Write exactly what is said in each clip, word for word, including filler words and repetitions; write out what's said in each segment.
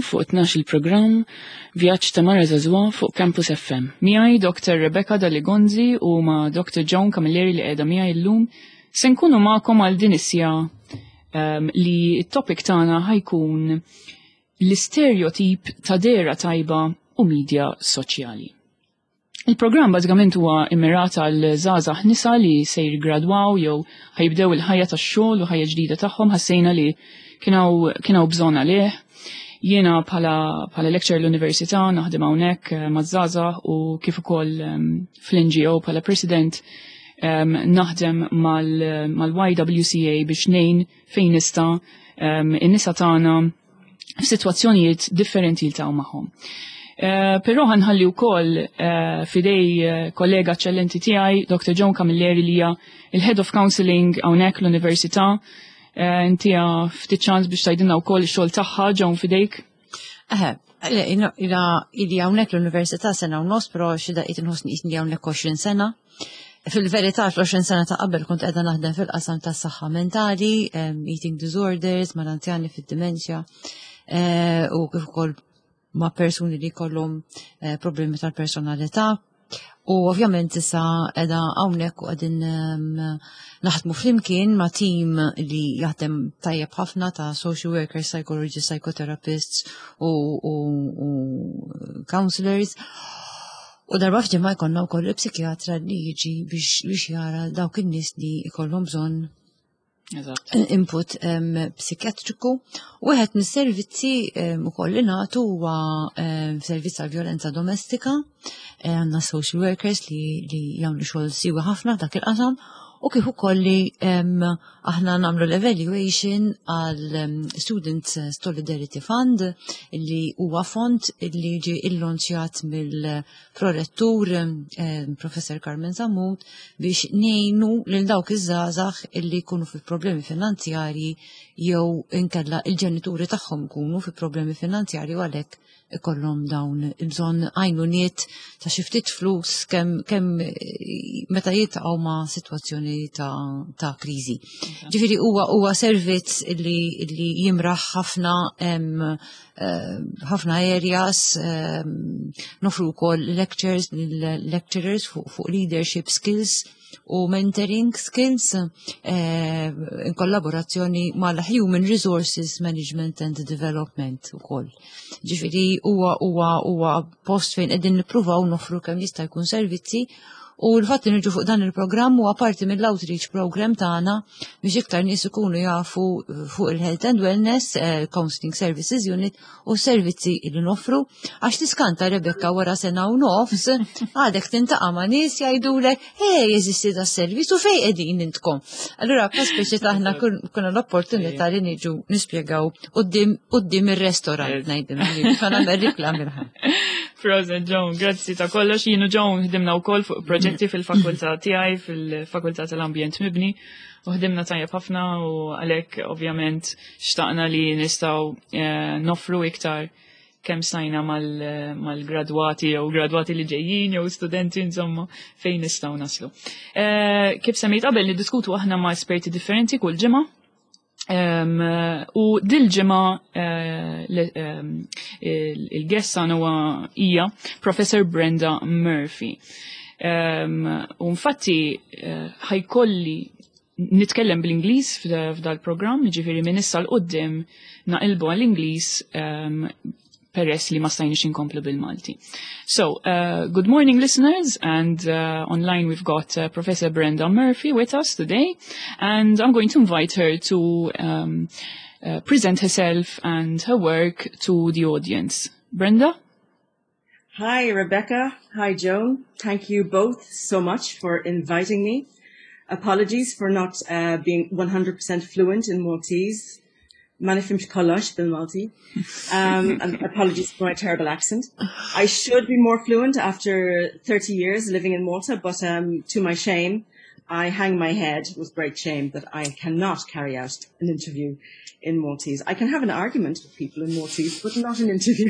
fuq tnax il-programm Vjaġġ ta' Mara Żagħżugħa fuq Campus F M. Miegħi doktor Rebecca Daligonzi u ma' doktor Joan Camilleri li qiegħda miegħi llum se nkunu magħkom għal din is-sija um, li t-topic tagħna ħajkun l-istereotip ta' dera tajba u midja soċjali. Il-programm bażikament huwa immirat għal żgħażagħ nisa li se jiggradwaw jew ħajbdew il-ħajja tax-xogħol u ħajja ġdida tagħhom ħassejna li kienu kienu bżonn għalih. Jiena bħala bħala lecturer l-università naħdem hawnhekk maż-żgħażagħ u kif ukoll um, fl-N G O bħala president um, naħdem mal-Y W C A biex ngħin fejn nista' um, in-nisa tagħna f'sitwazzjonijiet differenti jiltaqgħu magħhom. Uh, però ħanħalli wkoll uh, fidej uh, kollega eċċellenti tiegħi, doktor Joan Camilleri li hija il-Head of Counseling hawnhekk l-Università. Uh, Intija ftit ċans biex tgħidilna wkoll ix-xogħol tagħha Joan fidejk. Eħe, ila ili hawnhekk l-Università sena u nofs, però xi daqiet inħossni qisni hawnhekk għoxrin sena. Fil-verità fl-għoxrin sena ta' qabel kont qiegħda naħdem fil-qasam tas-saħħa mentali, um, eating disorders, mal-anzjani fid-dimensja, uh, u kif ukoll ma' persuni li kollhom eh, problemi tal-personalità u ovvjament issa qiegħda hawnhekk u qegħdin um, naħdmu flimkien ma' tim li jaħdem tajjeb ħafna ta' social workers, psychologists, psychotherapists u, u, u counselors. U darba f'ġimgħa jkollna wkoll il-psikjatra li jiġi biex biex jara dawk in-nies li jkollhom bżonn input um, psikiatriku u għed mis-servizzi um, u kolli natu huwa um, servizz għal violenza domestika, għanna um, social workers li, li jagħmlu xogħol siwi ħafna dak il-qasam u kif ukoll li um, aħna nagħmlu l-evaluation għal um, Student Solidarity Fund li huwa fond li ġie illonċjat mill-prorettur um, Professor Carmen Zamut biex ngħinu lil dawk iż-żgħażagħ illi jkunu fi problemi finanzjarji jew inkella il-ġenituri tagħhom ikunu fi problemi finanzjarji u għalhekk ikollhom dawn il-bżonn għajnuniet ta' xi ftit flus kemm kemm meta jitqgħu ma' sitwazzjoni ta' ta' kriżi. Ġifieri huwa huwa servizz li li jimraħ ħafna hemm ħafna areas, nofru wkoll lectures lecturers fuq fuq leadership skills u mentoring skills eh, in kollaborazzjoni mal-Human Resources Management and Development ukoll. Ġifieri huwa huwa huwa post fejn qegħdin nippruvaw nofru kemm jista' jkun servizzi u l-fatt li niġu fuq dan il-programm huwa parti mill-outreach program tagħna biex iktar nies ikunu jafu fuq il-Health and Wellness uh, Counseling Services Unit u servizzi li nofru għax tiskanta Rebecca wara sena u nofs għadek tintaqa' ma' nies jgħidulek hej jeżisti da servizz u fejn qegħdin intkom. Allura pa speċi aħna kuna l-opportunità li niġu nispjegaw quddiem quddiem ir-restorant ngħidilhom ħana nagħmel mirħa. Frozen Joan, grazzi ta' kollox. Jienu Joan ħdimna wkoll fuq proġetti fil-fakultà tiegħi fil-Fakultà tal-Ambjent Mibni u ħdimna tajjeb ħafna u għalhekk ovvjament xtaqna li nistgħu eh, nofru iktar kemm stajna mal-gradwati jew gradwati li ġejjin jew studenti insomma fejn nistgħu naslu. Eh, kif semmejt qabel niddiskutu aħna ma' esperti differenti kull ġimgħa. Um, u dil-ġimgħa uh, um, il-guest għana huwa hija Professor Brenda Murphy. Um, u infatti ħajkolli uh, nitkellem bl-Ingliż f'dal-programm, ġifieri minn issa l-qudiem naqilbu għall-Ingliż um, peress li ma stajniex inkomplu bil-Malti. So, uh, good morning listeners, and uh, online we've got uh, Professor Brenda Murphy with us today, and I'm going to invite her to um, uh, present herself and her work to the audience. Brenda? Hi, Rebecca. Hi, Joan. Thank you both so much for inviting me. Apologies for not uh, being one hundred percent fluent in Maltese. Ma nifhimx kollox bil-Malti. Um, and apologies for my terrible accent. I should be more fluent after thirty years living in Malta, but um, to my shame, I hang my head with great shame that I cannot carry out an interview in Maltese. I can have an argument with people in Maltese, but not an interview.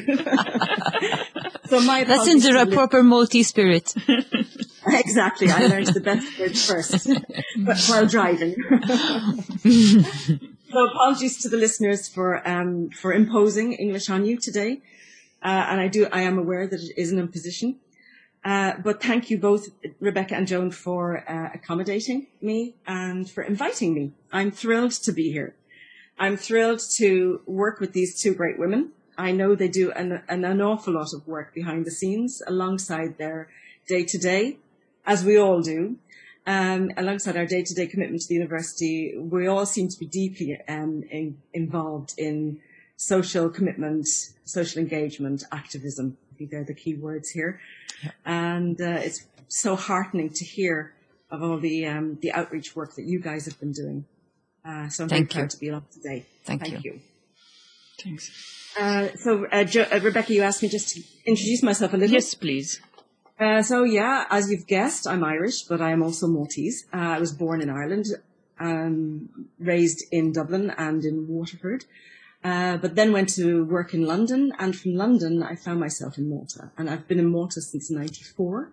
So my That's in the proper Maltese spirit. Exactly. I learned the best words first, but while driving. So apologies to the listeners for um, for imposing English on you today, uh, and I do I am aware that it is an imposition. Uh, but thank you both, Rebecca and Joan, for uh, accommodating me and for inviting me. I'm thrilled to be here. I'm thrilled to work with these two great women. I know they do an, an, an awful lot of work behind the scenes alongside their day-to-day, as we all do. Um, alongside our day-to-day commitment to the university, we all seem to be deeply um, in, involved in social commitment, social engagement, activism. I think they're the key words here. Yeah. And uh, it's so heartening to hear of all the um, the outreach work that you guys have been doing. Uh, so I'm Thank very proud you. to be along today. Thank, Thank you. you. Thanks. Uh, so, uh, jo- uh, Rebecca, you asked me just to introduce myself a little. Yes, please. Uh, so, yeah, as you've guessed, I'm Irish, but I am also Maltese. Uh, I was born in Ireland, um, raised in Dublin and in Waterford, uh, but then went to work in London. And from London, I found myself in Malta. And I've been in Malta since ninety-four.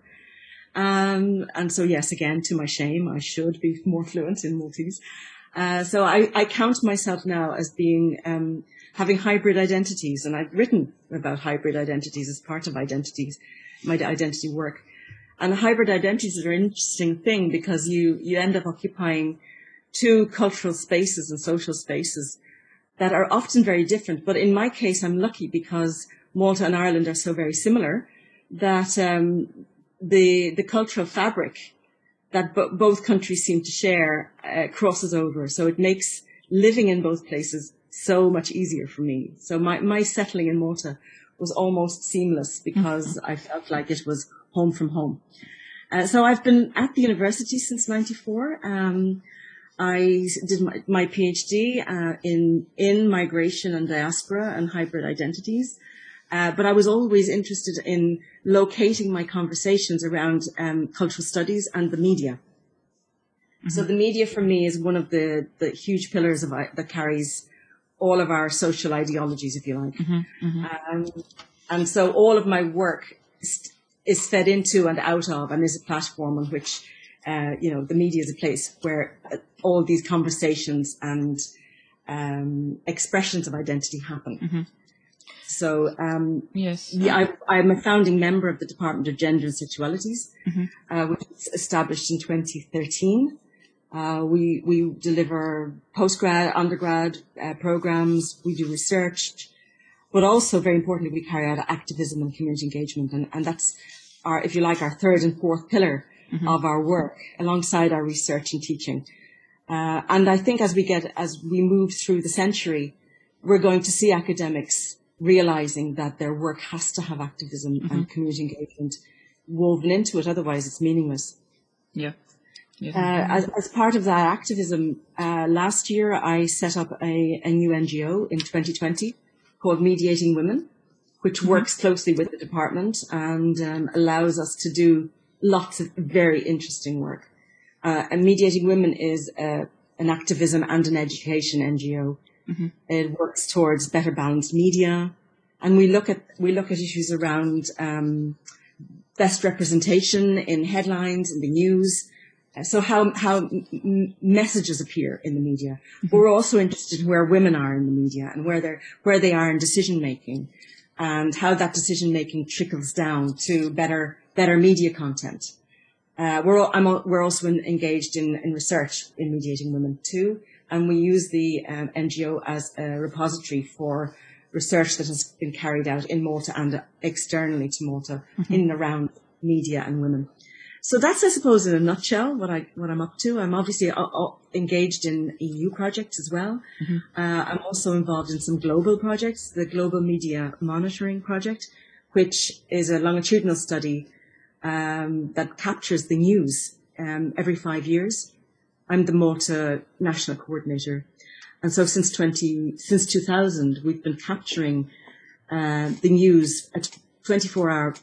Um, and so, yes, again, to my shame, I should be more fluent in Maltese. Uh, so I, I count myself now as being, um, having hybrid identities. And I've written about hybrid identities as part of identities. My identity work. And hybrid identities are an interesting thing because you, you end up occupying two cultural spaces and social spaces that are often very different. But in my case, I'm lucky because Malta and Ireland are so very similar that um, the the cultural fabric that bo- both countries seem to share uh, crosses over. So it makes living in both places so much easier for me. So my, my settling in Malta was almost seamless because I felt like it was home from home. Uh, so I've been at the university since ninety-four. Um, I did my, my PhD uh, in in migration and diaspora and hybrid identities. Uh, but I was always interested in locating my conversations around um, cultural studies and the media. Mm-hmm. So the media for me is one of the, the huge pillars of that carries all of our social ideologies, if you like. Mm-hmm, mm-hmm. Um, and so all of my work is, is fed into and out of and is a platform on which, uh, you know, the media is a place where all these conversations and um, expressions of identity happen. Mm-hmm. So, um, yes, yeah, I, I'm a founding member of the Department of Gender and Sexualities, mm-hmm. uh, which was established in twenty thirteen. Uh, we, we deliver postgrad, undergrad uh, programs, we do research, but also very importantly, we carry out activism and community engagement. And, and that's our, if you like, our third and fourth pillar mm-hmm. of our work alongside our research and teaching. Uh, and I think as we get, as we move through the century, we're going to see academics realizing that their work has to have activism mm-hmm. and community engagement woven into it. Otherwise it's meaningless. Yeah. Yeah. Uh, as, as part of that activism, uh, last year I set up a, a new N G O in twenty twenty called Mediating Women, which mm-hmm. works closely with the department and um, allows us to do lots of very interesting work. Uh, and Mediating Women is uh, an activism and an education N G O. Mm-hmm. It works towards better balanced media, and we look at we look at issues around um, best representation in headlines in the news. So how how m- messages appear in the media. Mm-hmm. But we're also interested in where women are in the media and where they where they are in decision making, and how that decision making trickles down to better better media content. Uh, we're all, I'm all, we're also in, engaged in, in research in Mediating Women too, and we use the um, N G O as a repository for research that has been carried out in Malta and externally to Malta mm-hmm. in and around media and women. So that's, I suppose, in a nutshell, what I what I'm up to. I'm obviously uh, uh, engaged in E U projects as well. Mm-hmm. Uh, I'm also involved in some global projects, the Global Media Monitoring Project, which is a longitudinal study um, that captures the news um, every five years. I'm the Malta National Coordinator, and so since twenty since two thousand, we've been capturing uh, the news, a twenty-four hour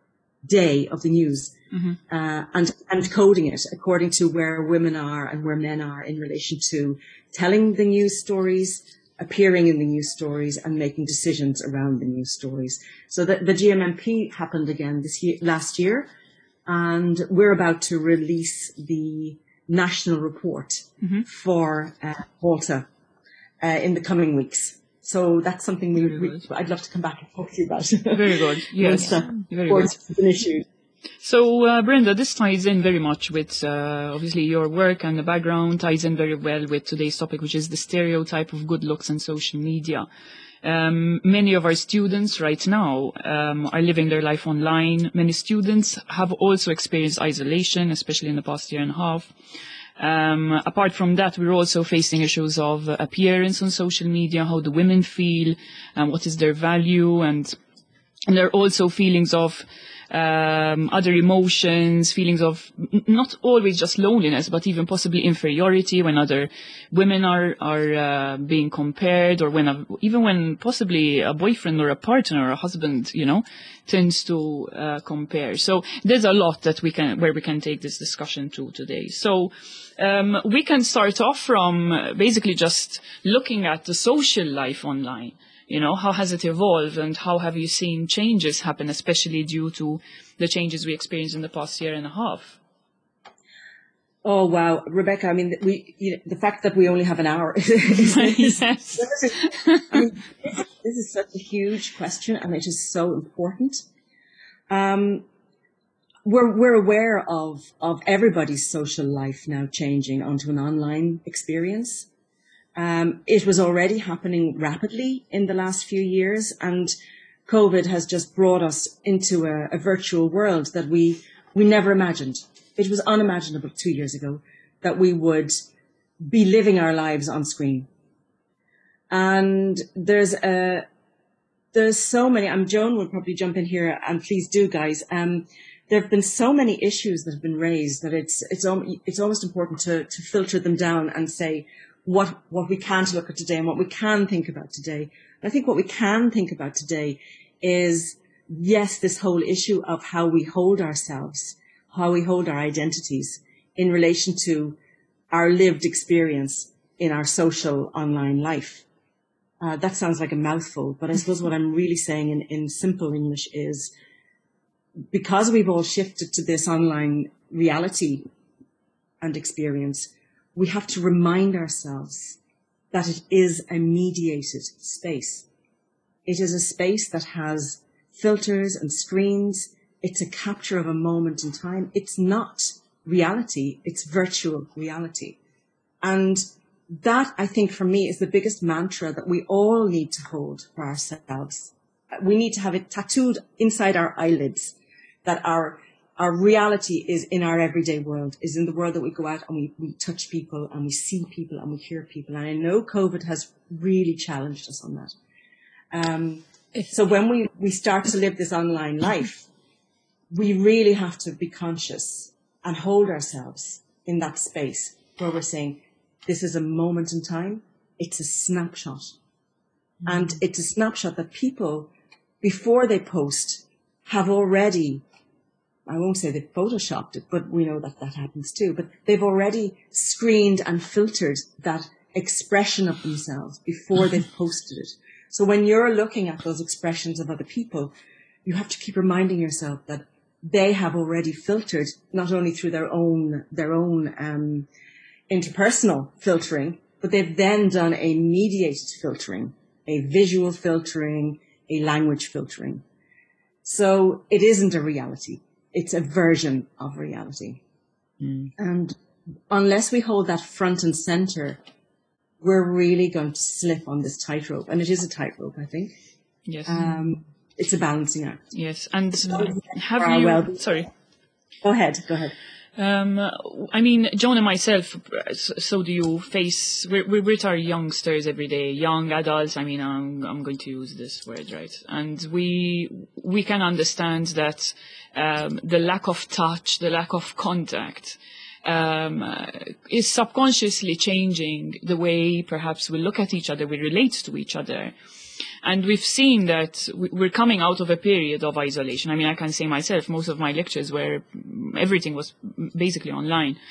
day of the news. Mm-hmm. Uh, and, and coding it according to where women are and where men are in relation to telling the news stories, appearing in the news stories, and making decisions around the news stories. So the, the G M M P happened again this year, last year, and we're about to release the national report mm-hmm. for uh, Malta. uh, in the coming weeks. So that's something we, we I'd love to come back and talk to you about. Very good. Yes. Very good. Been issued. So, uh, Brenda, this ties in very much with, uh, obviously, your work and the background ties in very well with today's topic, which is the stereotype of good looks and social media. Um, many of our students right now um, are living their life online. Many students have also experienced isolation, especially in the past year and a half. Um, apart from that, we're also facing issues of uh, appearance on social media, how the women feel, and what is their value, and, and there are also feelings of um, other emotions, feelings of n- not always just loneliness, but even possibly inferiority when other women are are uh, being compared, or when a, even when possibly a boyfriend or a partner or a husband, you know, tends to uh, compare. So there's a lot that we can where we can take this discussion to today. So um, we can start off from basically just looking at the social life online. You know, how has it evolved, and how have you seen changes happen, especially due to the changes we experienced in the past year and a half? Oh, wow. Rebecca, I mean, we, you know, the fact that we only have an hour. is, Yes. I mean, this, this is such a huge question, and it is so important. Um, we're, we're aware of, of everybody's social life now changing onto an online experience. Um, it was already happening rapidly in the last few years, and COVID has just brought us into a, a virtual world that we, we never imagined. It was unimaginable two years ago that we would be living our lives on screen. And there's a, there's so many, I'm Joan will probably jump in here, and please do, guys. Um, there have been so many issues that have been raised that it's, it's, it's almost important to, to filter them down and say, what what we can't look at today and what we can think about today. I think what we can think about today is, yes, this whole issue of how we hold ourselves, how we hold our identities in relation to our lived experience in our social online life. Uh, that sounds like a mouthful, but I suppose what I'm really saying in, in simple English is, because we've all shifted to this online reality and experience, we have to remind ourselves that it is a mediated space. It is a space that has filters and screens. It's a capture of a moment in time. It's not reality. It's virtual reality. And that, I think, for me, is the biggest mantra that we all need to hold for ourselves. We need to have it tattooed inside our eyelids, that our Our reality is in our everyday world, is in the world that we go out and we, we touch people and we see people and we hear people. And I know COVID has really challenged us on that. Um, so when we, we start to live this online life, we really have to be conscious and hold ourselves in that space where we're saying, this is a moment in time. It's a snapshot. Mm-hmm. And it's a snapshot that people, before they post, have already, I won't say they've photoshopped it, but we know that that happens too. But they've already screened and filtered that expression of themselves before they've posted it. So when you're looking at those expressions of other people, you have to keep reminding yourself that they have already filtered, not only through their own, their own, um, interpersonal filtering, but they've then done a mediated filtering, a visual filtering, a language filtering. So it isn't a reality. It's a version of reality. Mm. And unless we hold that front and center, we're really going to slip on this tightrope. And it is a tightrope, I think. Yes. Um, it's a balancing act. Yes. And have you, well, sorry. Go ahead, go ahead. Um, I mean, Joan and myself, so do you face, we're, we're with our youngsters every day, young adults. I mean, I'm, I'm going to use this word, right? And we, we can understand that, um, the lack of touch, the lack of contact, um, uh, is subconsciously changing the way perhaps we look at each other, we relate to each other. And we've seen that we're coming out of a period of isolation. I mean, I can say myself, most of my lectures were, everything was basically online.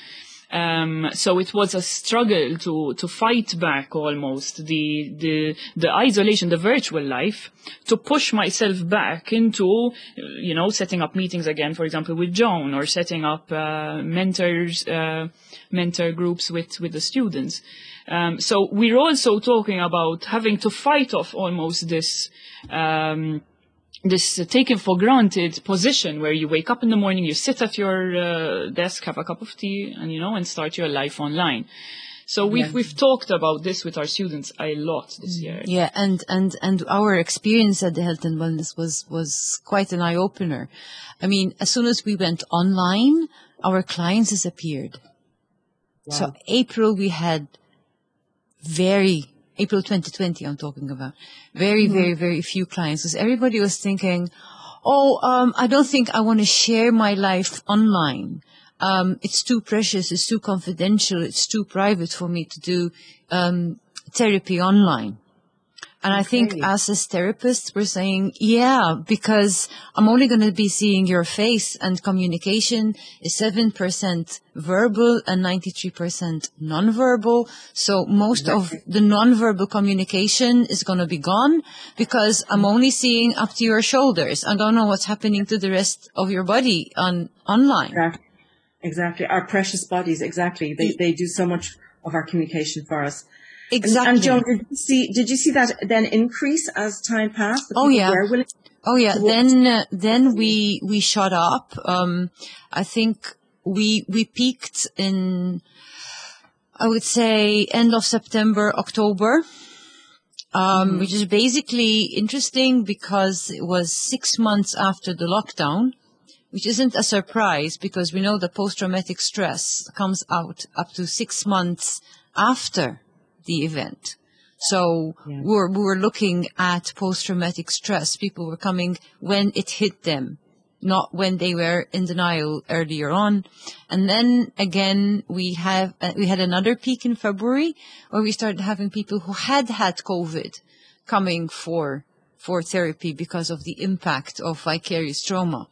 Um, so it was a struggle to, to fight back almost the, the, the isolation, the virtual life, to push myself back into, you know, setting up meetings again, for example, with Joan, or setting up, uh, mentors, uh, mentor groups with, with the students. Um, so we're also talking about having to fight off almost this, um, this uh, taken for granted position where you wake up in the morning, you sit at your uh, desk, have a cup of tea, and you know, and start your life online. So we've Yeah. we've talked about this with our students a lot this year. Yeah, and, and, and our experience at the Health and Wellness was, was quite an eye-opener. I mean, as soon as we went online, our clients disappeared. Wow. So April, we had very, April twenty twenty I'm talking about, very, very, very few clients, because everybody was thinking, oh, um, I don't think I want to share my life online. Um, it's too precious, it's too confidential, it's too private for me to do um, therapy online. And I think Okay. us as therapists, we're saying, yeah, because I'm only going to be seeing your face, and communication is seven percent verbal and ninety-three percent nonverbal. So most of the nonverbal communication is going to be gone, because I'm only seeing up to your shoulders. I don't know what's happening to the rest of your body on online. Exactly. Exactly. Our precious bodies. Exactly. They they do so much of our communication for us. And- Exactly. And, Joan, did you see did you see that then increase as time passed? The Oh, people yeah. were willing- Oh yeah, So what- then uh, then we we shot up. Um, I think we we peaked in, I would say, end of September, October, um, which is basically interesting because it was six months after the lockdown, which isn't a surprise because we know the post-traumatic stress comes out up to six months after the event. So Yeah. we were, we were looking at post-traumatic stress. People were coming when it hit them, not when they were in denial earlier on. And then again, we have, uh, we had another peak in February where we started having people who had had COVID coming for, for therapy because of the impact of vicarious trauma.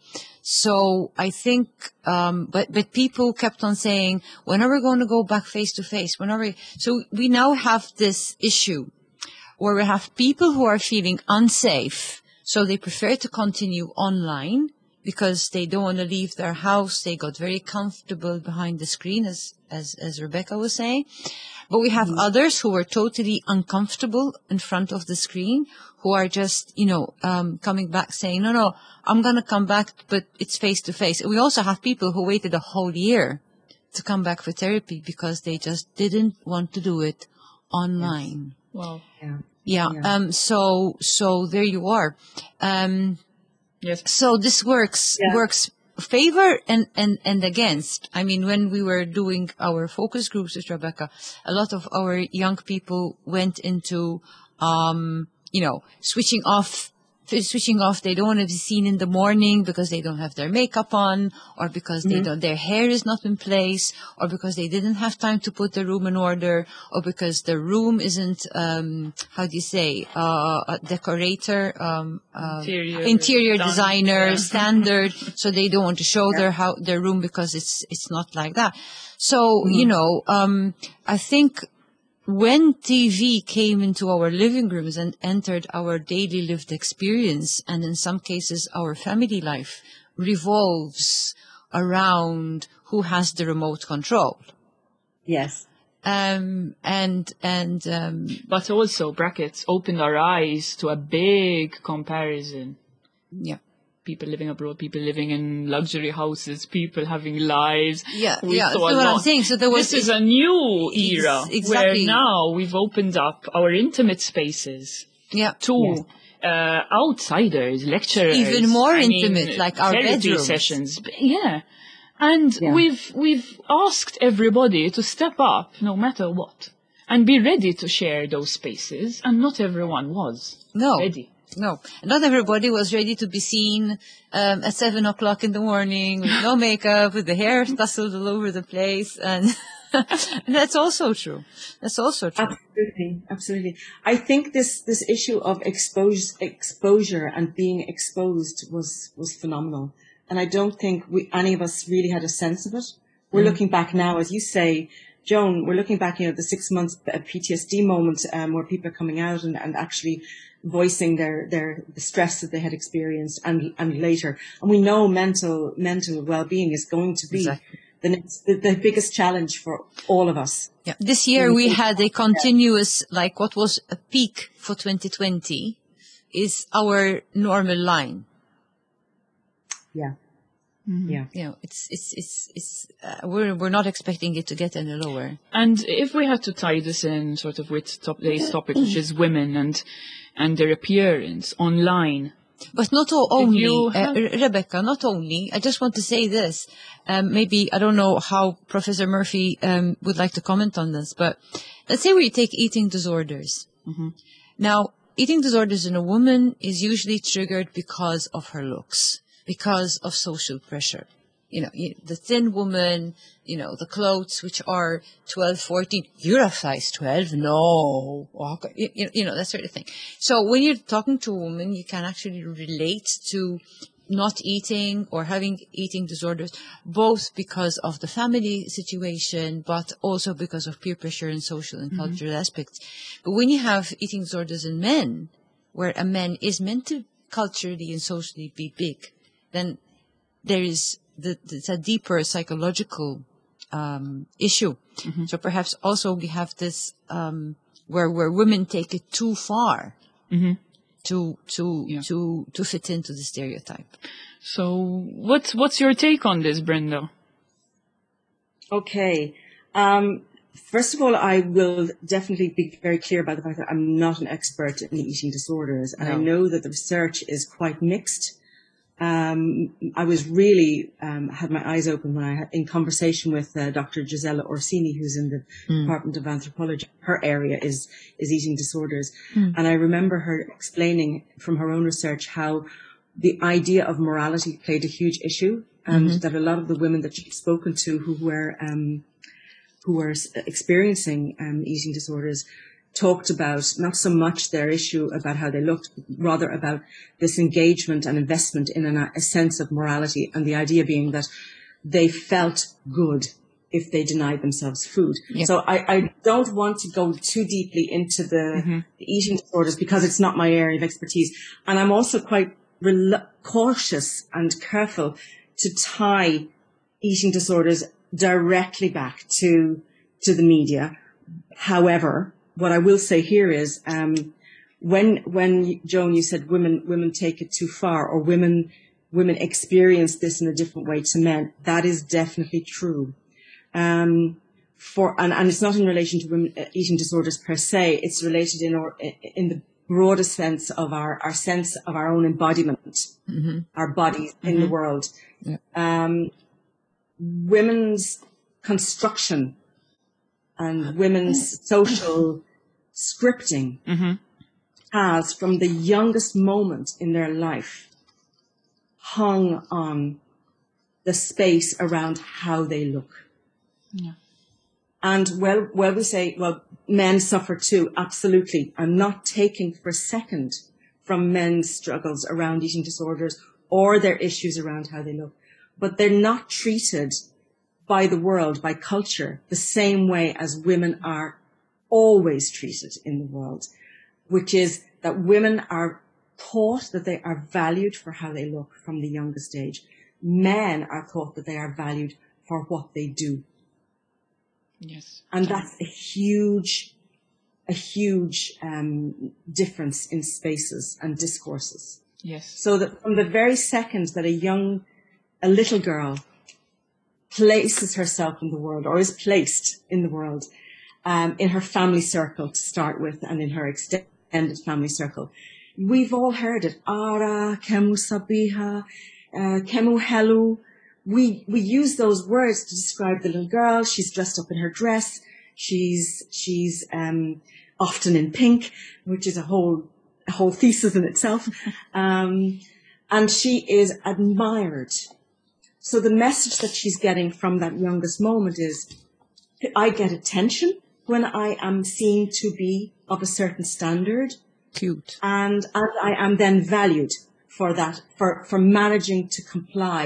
So I think, um, but, but people kept on saying, when are we going to go back face to face? When are we? So we now have this issue where we have people who are feeling unsafe. So they prefer to continue online because they don't want to leave their house. They got very comfortable behind the screen, as, as, as Rebecca was saying. But we have others who are totally uncomfortable in front of the screen, who are just, you know, um, coming back saying, no, no, I'm going to come back, but it's face to face. And we also have people who waited a whole year to come back for therapy because they just didn't want to do it online. Wow. Yeah. Yeah. Yeah. Um, so, so there you are. Um, Yes. so this works, Yeah. works favor and, and, and against. I mean, when we were doing our focus groups with Rebecca, a lot of our young people went into, um, you know, switching off, switching off. They don't want to be seen in the morning because they don't have their makeup on, or because they don't, their hair is not in place, or because they didn't have time to put the room in order, or because the room isn't, um, how do you say, uh, a decorator, um, uh, Interior interior done, designer yeah. standard, so they don't want to show their how their room because it's it's not like that. So you know, um, I think when T V came into our living rooms and entered our daily lived experience, and in some cases our family life revolves around who has the remote control. Yes. Um, and and um, But also, brackets, opened our eyes to a big comparison. yeah. People living abroad, people living in luxury houses, people having lives. Yeah, We yeah, saw that's a what I'm lot. saying. So there was- This is a new Ex- era exactly. where now we've opened up our intimate spaces Yeah. to Yes. uh, outsiders, lecturers. Even more I mean, intimate, like our therapy bedrooms. sessions. Yeah. And Yeah. we've we've asked everybody to step up no matter what and be ready to share those spaces, and not everyone was No. ready. No, not everybody was ready to be seen um, at seven o'clock in the morning with no makeup, with the hair tousled all over the place, and, and that's also true. That's also true. Absolutely, absolutely. I think this this issue of expose, exposure and being exposed was was phenomenal, and I don't think we any of us really had a sense of it We're Mm. looking back now, as you say, Joan, we're looking back, you know, the six months uh, P T S D moment um, where people are coming out and, and actually voicing their, their the stress that they had experienced and and later. And we know mental mental well-being is going to be Exactly. the, next, the, the biggest challenge for all of us. Yeah. This year we had a continuous, like what was a peak for twenty twenty is our normal line. Yeah. Mm-hmm. Yeah. You know, it's, it's, it's, it's, uh, we're, we're not expecting it to get any lower. And if we had to tie this in sort of with top, today's topic, which is women and and their appearance online. But not o- only, you uh, have- Re- Rebecca, not only, I just want to say this, um, maybe, I don't know how Professor Murphy um, would like to comment on this, but let's say we take eating disorders. Mm-hmm. Now, eating disorders in a woman is usually triggered because of her looks, because of social pressure. You know, you- the thin woman, you know, the clothes which are twelve, fourteen, you're a size twelve? No. Okay. You, you you know, that sort of thing. So when you're talking to a woman, you can actually relate to not eating or having eating disorders, both because of the family situation, but also because of peer pressure and social and cultural aspects. But when you have eating disorders in men, where a man is meant to culturally and socially be big, then there is the, it's a deeper psychological um, issue. Mm-hmm. So perhaps also we have this um, where where women take it too far Mm-hmm. to to Yeah. to to fit into the stereotype. So what's what's your take on this, Brenda? Okay. Um, first of all, I will definitely be very clear about the fact that I'm not an expert in eating disorders, and I No. know that the research is quite mixed. Um, I was really um, had my eyes open when I had in conversation with uh, Doctor Gisela Orsini, who's in the Department of Anthropology. Her area is is eating disorders, and I remember her explaining from her own research how the idea of morality played a huge issue, and that a lot of the women that she'd spoken to who were um, who were s- experiencing um, eating disorders talked about not so much their issue about how they looked, but rather about this engagement and investment in an, a sense of morality, and the idea being that they felt good if they denied themselves food. Yeah. So I, I don't want to go too deeply into the, the eating disorders because it's not my area of expertise. And I'm also quite rel- cautious and careful to tie eating disorders directly back to to the media. However, what I will say here is, um, when when Joan, you said women women take it too far, or women women experience this in a different way to men. That is definitely true. Um, for and, and it's not in relation to women uh, eating disorders per se. It's related in or in the broadest sense of our our sense of our own embodiment, our bodies in the world. Yeah. Um, women's construction and women's social scripting has, from the youngest moment in their life, hung on the space around how they look. Yeah. And well, well, we say, well, men suffer too. Absolutely. I'm not taking for a second from men's struggles around eating disorders or their issues around how they look, but they're not treated by the world, by culture, the same way as women are always treated in the world, which is that women are taught that they are valued for how they look from the youngest age. Men are taught that they are valued for what they do. Yes. And that's a huge, a huge um, difference in spaces and discourses. Yes. So that from the very second that a young, a little girl places herself in the world, or is placed in the world, um, in her family circle to start with, and in her extended family circle, we've all heard it. Ara, kemu sabiha, uh, kemu helu. We, we use those words to describe the little girl. She's dressed up in her dress. She's, she's, um, often in pink, which is a whole, a whole thesis in itself. Um, and she is admired. So the message that she's getting from that youngest moment is, I get attention when I am seen to be of a certain standard. Cute. And, and I am then valued for that, for, for managing to comply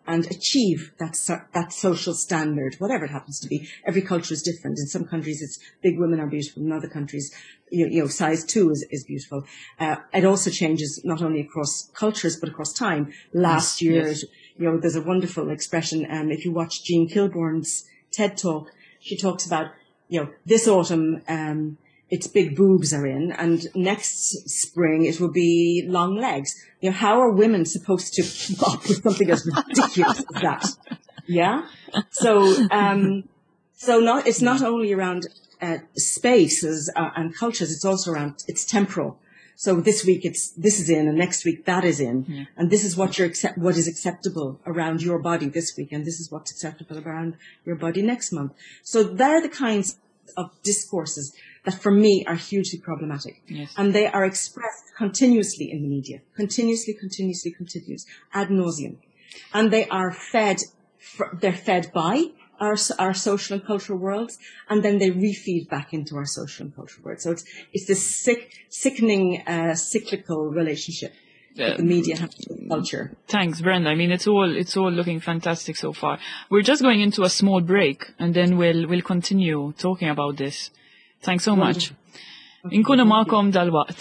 and achieve that so- that social standard, whatever it happens to be. Every culture is different. In some countries, it's big women are beautiful. In other countries, you, you know, size two is, is beautiful. Uh, it also changes not only across cultures, but across time. Last year, yes. you know, there's a wonderful expression. Um, if you watch Jean Kilbourne's TED Talk, she talks about, you know, this autumn, um, its big boobs are in, and next spring it will be long legs. You know, how are women supposed to keep up with something as ridiculous as that? Yeah. So, um, so not, it's not only around, uh, spaces uh, and cultures, it's also around, it's temporal. So this week it's, this is in, and next week that is in. Yeah. And this is what you're accept, what is acceptable around your body this week, and this is what's acceptable around your body next month. So they're the kinds of discourses that for me are hugely problematic. Yes. And they are expressed continuously in the media, continuously, continuously, continuous, ad nauseum. And they are fed, they're fed by our, our social and cultural worlds, and then they refeed back into our social and cultural world. So it's, it's this sick, sickening, uh, cyclical relationship that the media have with culture. Thanks, Brenda. I mean, it's all it's all looking fantastic so far. We're just going into a small break, and then we'll we'll continue talking about this. Thanks so much. Inkunu ma'kom dal-waqt.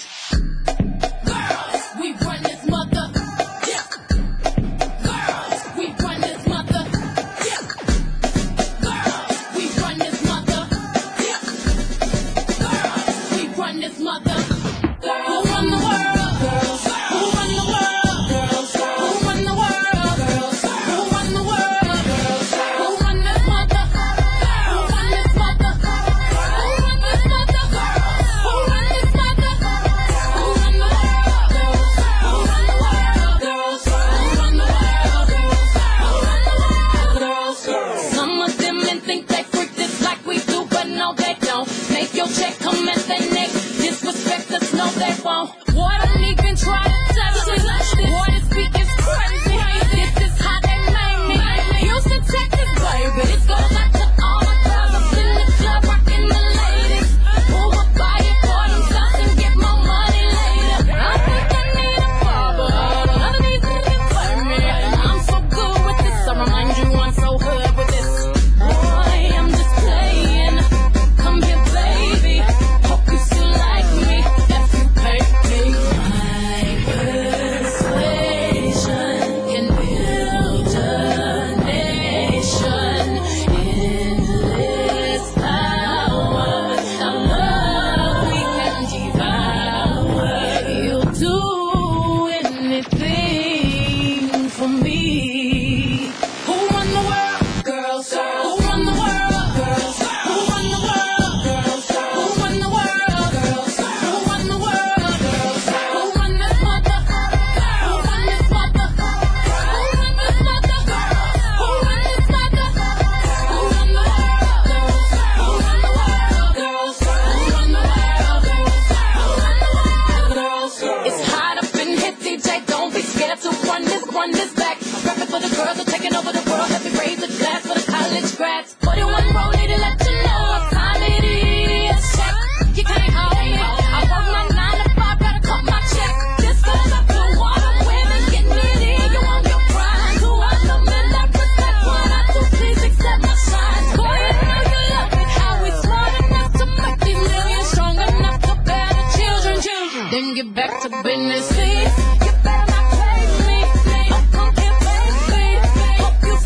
Business, please. You better not play with me. Oh, come here, baby. Hope you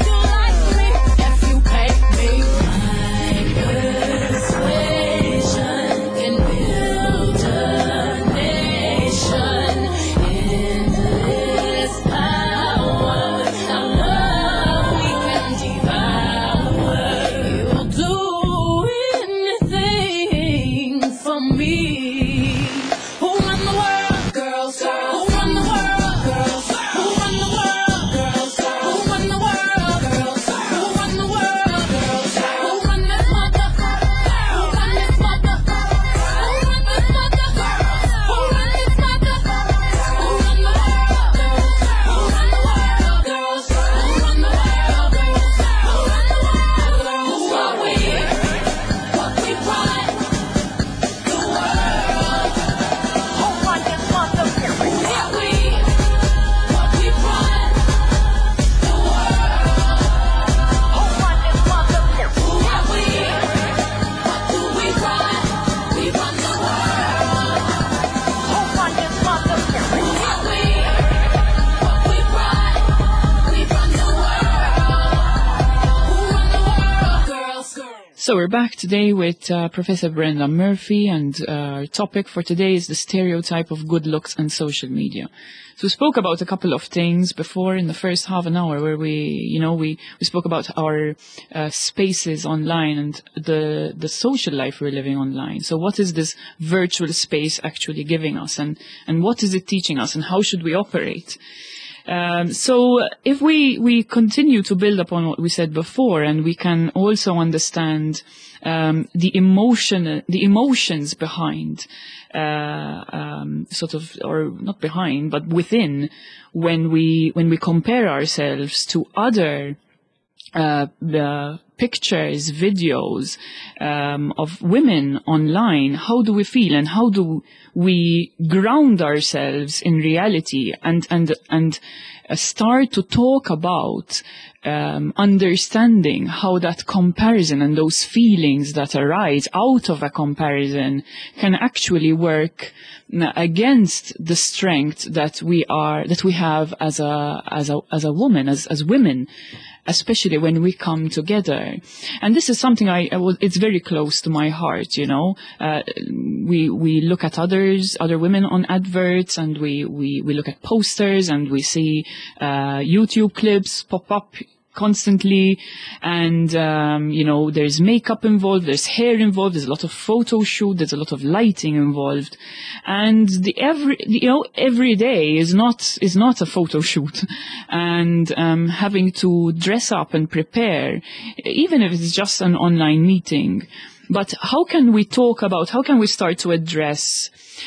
So we're back today with uh, Professor Brenda Murphy, and uh, our topic for today is the stereotype of good looks and social media. So we spoke about a couple of things before in the first half an hour where we, you know, we, we spoke about our uh, spaces online and the, the social life we're living online. So what is this virtual space actually giving us, and, and what is it teaching us, and how should we operate? Um, so if we, we continue to build upon what we said before, and we can also understand um, the emotion, the emotions behind, uh, um, sort of, or not behind, but within, when we when we compare ourselves to other uh, the pictures, videos um, of women online, how do we feel, and how do we ground ourselves in reality, and and and uh, start to talk about um, understanding how that comparison and those feelings that arise out of a comparison can actually work against the strength that we are that we have as a as a as a woman, as as women, especially when we come together. And this is something I, I will, it's very close to my heart, you know. Uh, we, we look at others, other women on adverts, and we, we, we look at posters, and we see, uh, YouTube clips pop up constantly, and um, you know, there's makeup involved, there's hair involved, there's a lot of photo shoot, there's a lot of lighting involved, and the every you know every day is not is not a photo shoot, and um, having to dress up and prepare, even if it's just an online meeting. But how can we talk about, how can we start to address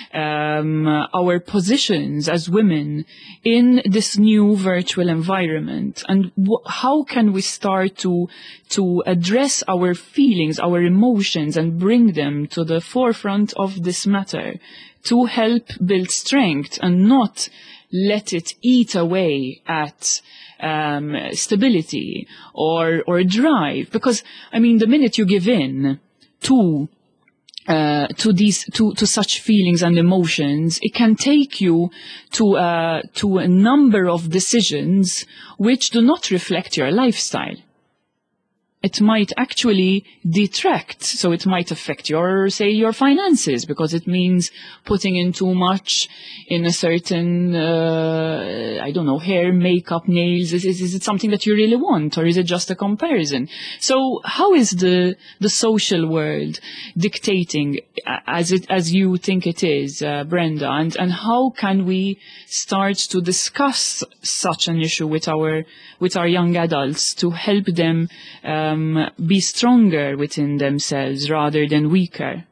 um, our positions as women in this new virtual environment? And wh- how can we start to, to address our feelings, our emotions, and bring them to the forefront of this matter to help build strength and not let it eat away at um, stability or, or drive? Because, I mean, the minute you give in to uh, to these to, to such feelings and emotions, it can take you to uh, to a number of decisions which do not reflect your lifestyle. It might actually detract, so it might affect your, say, your finances, because it means putting in too much in a certain, uh, I don't know, hair, makeup, nails. Is, is, is it something that you really want, or is it just a comparison? So how is the the social world dictating as it as you think it is, uh, Brenda? And and how can we start to discuss such an issue with our with our young adults to help them um, be stronger within themselves rather than weaker?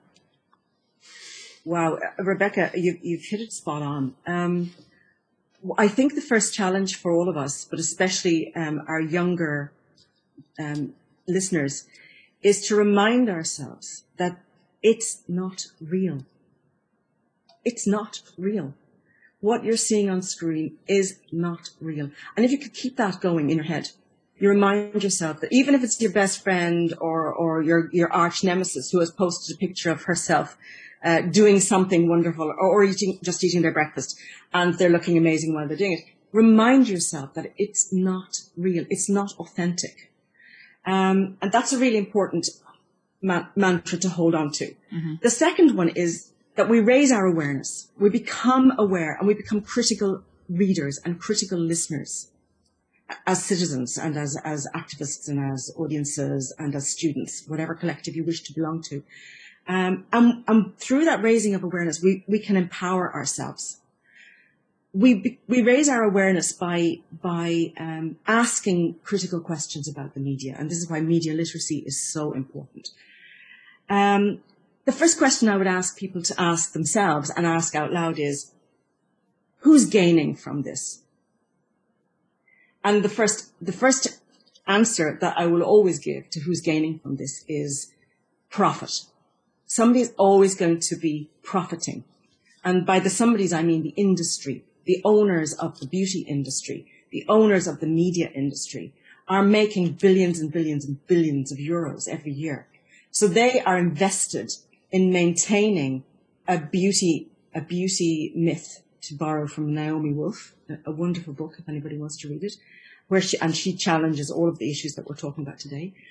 Wow, uh, Rebecca, you, you've hit it spot on. Um, I think the first challenge for all of us, but especially um, our younger um, listeners, is to remind ourselves that it's not real. It's not real. What you're seeing on screen is not real. And if you could keep that going in your head, you remind yourself that even if it's your best friend or, or your, your arch nemesis who has posted a picture of herself uh, doing something wonderful, or, or eating, just eating their breakfast, and they're looking amazing while they're doing it, remind yourself that it's not real. It's not authentic. Um, and that's a really important ma- mantra to hold on to. Mm-hmm. The second one is that we raise our awareness. We become aware, and we become critical readers and critical listeners as citizens and as, as activists and as audiences and as students, whatever collective you wish to belong to. Um, and, and through that raising of awareness, we, we can empower ourselves. We, we raise our awareness by, by um, asking critical questions about the media. And this is why media literacy is so important. Um, The first question I would ask people to ask themselves and ask out loud is, who's gaining from this? And the first, the first answer that I will always give to who's gaining from this is profit. Somebody's always going to be profiting. And by the somebody's, I mean the industry, the owners of the beauty industry, the owners of the media industry are making billions and billions and billions of euros every year. So they are invested in maintaining a beauty, a beauty myth, to borrow from Naomi Wolf, a, a wonderful book if anybody wants to read it, where she, and she challenges all of the issues that we're talking about today.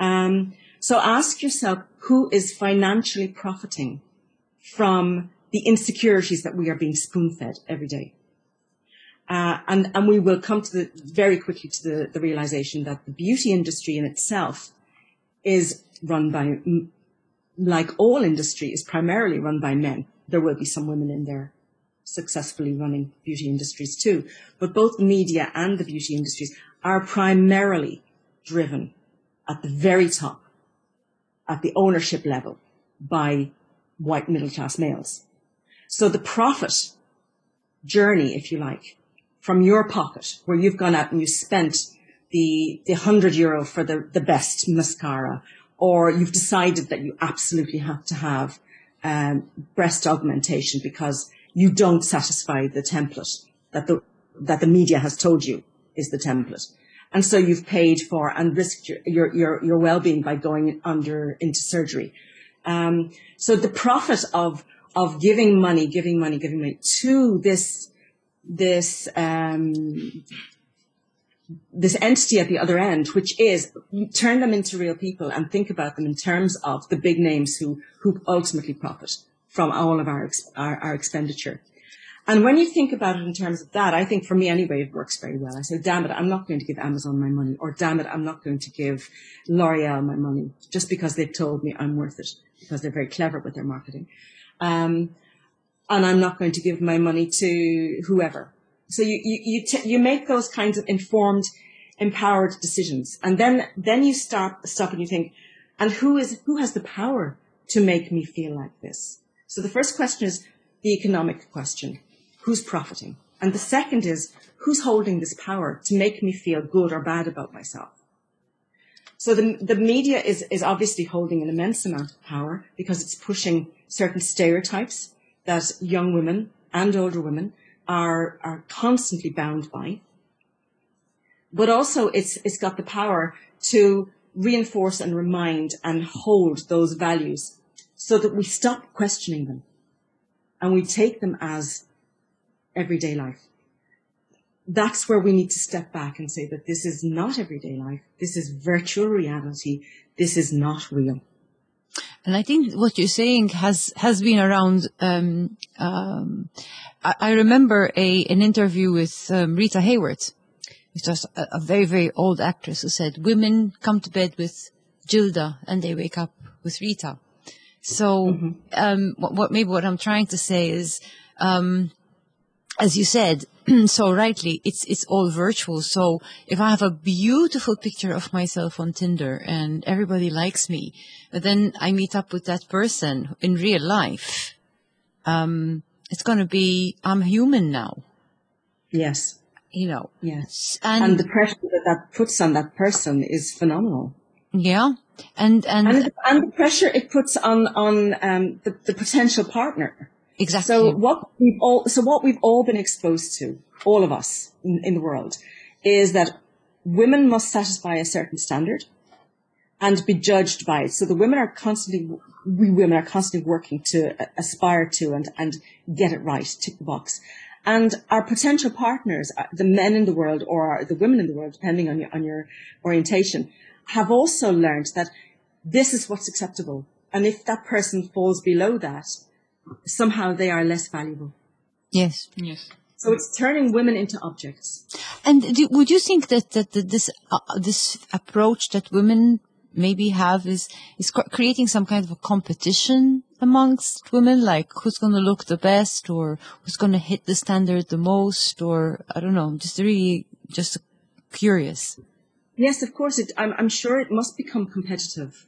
Um, so ask yourself, who is financially profiting from the insecurities that we are being spoon-fed every day? Uh, and, and we will come to the, very quickly to the, the realization that the beauty industry in itself is run by, like all industry, is primarily run by men. There will be some women in there successfully running beauty industries too. But both media and the beauty industries are primarily driven at the very top, at the ownership level, by white middle-class males. So the profit journey, if you like, from your pocket, where you've gone out and you spent the, the hundred euro for the, the best mascara, or you've decided that you absolutely have to have um, breast augmentation because you don't satisfy the template that the, that the media has told you is the template. And so you've paid for and risked your, your, your, your well-being by going under into surgery. Um, so the profit of, of giving money, giving money, giving money to this, this, um, this entity at the other end, which is turn them into real people and think about them in terms of the big names who, who ultimately profit from all of our, our, our expenditure. And when you think about it in terms of that, I think for me anyway, it works very well. I say, damn it, I'm not going to give Amazon my money, or damn it, I'm not going to give L'Oreal my money just because they've told me I'm worth it, because they're very clever with their marketing. Um, and I'm not going to give my money to whoever. So you, you, you, t- you make those kinds of informed, empowered decisions. And then, then you start, stop and you think, and who is, who has the power to make me feel like this? So the first question is the economic question. Who's profiting? And the second is, who's holding this power to make me feel good or bad about myself? So the, the media is, is obviously holding an immense amount of power because it's pushing certain stereotypes that young women and older women are, are constantly bound by. But also it's, it's got the power to reinforce and remind and hold those values so that we stop questioning them and we take them as everyday life. That's where we need to step back and say that this is not everyday life. This is virtual reality. This is not real. And I think what you're saying has, has been around, um, um, I, I remember a, an interview with um, Rita Hayworth, which was a, a very, very old actress, who said, women come to bed with Gilda and they wake up with Rita. So, mm-hmm. um, what, what maybe what I'm trying to say is, um, as you said so rightly, it's it's all virtual. So if I have a beautiful picture of myself on Tinder and everybody likes me, but then I meet up with that person in real life, um, it's going to be, I'm human now. Yes. You know. Yes. And, and the pressure that that puts on that person is phenomenal. Yeah. And and and, and the pressure it puts on on um, the, the potential partner. Exactly. So what we've all, so what we've all been exposed to, all of us in, in the world, is that women must satisfy a certain standard and be judged by it. So the women are constantly, we women are constantly working to aspire to and, and get it right, tick the box. And our potential partners, the men in the world or the women in the world, depending on your, on your orientation, have also learned that this is what's acceptable. And if that person falls below that, somehow they are less valuable. Yes. Yes. So it's turning women into objects. And do, would you think that, that, that this, uh, this approach that women maybe have is, is creating some kind of a competition amongst women? Like who's going to look the best or who's going to hit the standard the most, or I don't know, I'm just really just curious. Yes, of course. It, I'm, I'm sure it must become competitive.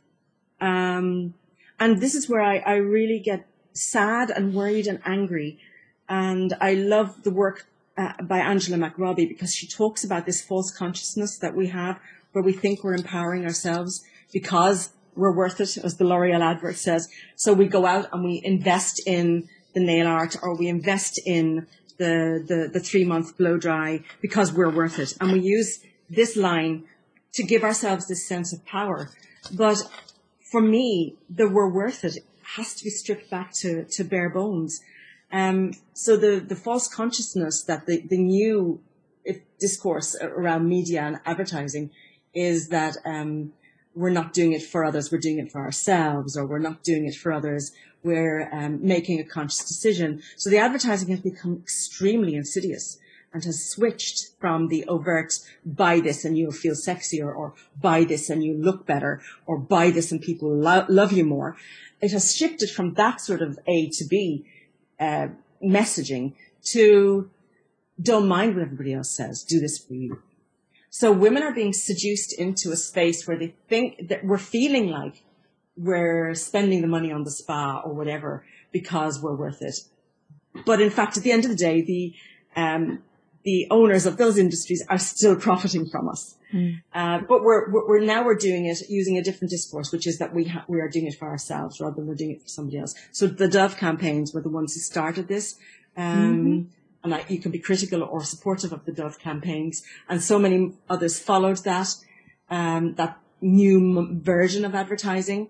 Um, and this is where I, I really get sad and worried and angry. And I love the work uh, by Angela McRobbie, because she talks about this false consciousness that we have where we think we're empowering ourselves because we're worth it, as the L'Oreal advert says. So we go out and we invest in the nail art, or we invest in the, the, the three month blow dry because we're worth it. And we use this line to give ourselves this sense of power. But for me, the we're worth it has to be stripped back to, to bare bones. Um, so the, the false consciousness that the, the new discourse around media and advertising is that, um, we're not doing it for others, we're doing it for ourselves, or we're not doing it for others, we're um, making a conscious decision. So the advertising has become extremely insidious and has switched from the overt, buy this and you'll feel sexier, or buy this and you look better, or buy this and people lo- love you more. It has shifted from that sort of A to B uh, messaging to don't mind what everybody else says, do this for you. So women are being seduced into a space where they think that we're feeling like we're spending the money on the spa or whatever because we're worth it. But in fact, at the end of the day, the um, the owners of those industries are still profiting from us. Mm. Uh, but we're, we're, we're now we're doing it using a different discourse, which is that we ha- we are doing it for ourselves rather than we're doing it for somebody else. So the Dove campaigns were the ones who started this. Um, mm-hmm. And I, you can be critical or supportive of the Dove campaigns. And so many others followed that, um, that new m- version of advertising.